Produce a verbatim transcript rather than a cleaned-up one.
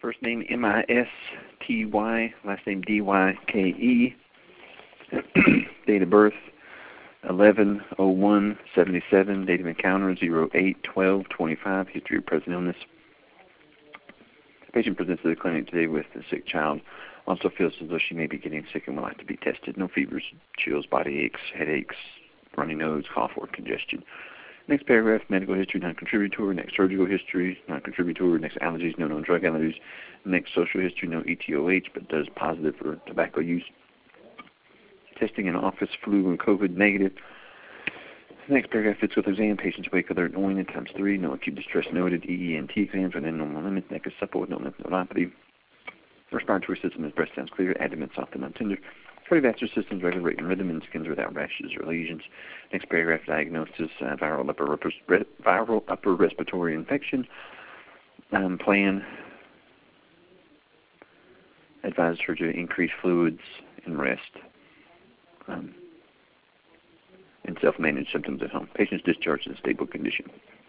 First name M I S T Y, last name D Y K E. Date of birth eleven oh one seventy-seven. Date of encounter zero eight twelve twenty-five. History of present illness. The patient presents to the clinic today with a sick child. Also feels as though she may be getting sick and would like to be tested. No fevers, chills, body aches, headaches, runny nose, cough, or congestion. Next paragraph, medical history, non-contributory. Next, surgical history, non-contributory. Next, allergies, no known drug allergies. Next, social history, no E T O H, but does positive for tobacco use. Testing in office, flu and COVID, negative. Next paragraph, physical exam, patient's weight, color, and orient, times three. No acute distress noted. E E N T exams within normal limits. Neck is supple with no lymph nodopathy. Respiratory system is breast sounds clear, abdomen soft and non-tender. Cardiovascular system is regular rate and rhythm, and skins without rashes or lesions. Next paragraph, diagnosis, uh, viral, upper, upper, viral upper respiratory infection. Um, plan, advise her to increase fluids and rest. Um, and self-manage symptoms at home. Patient's discharged in stable condition.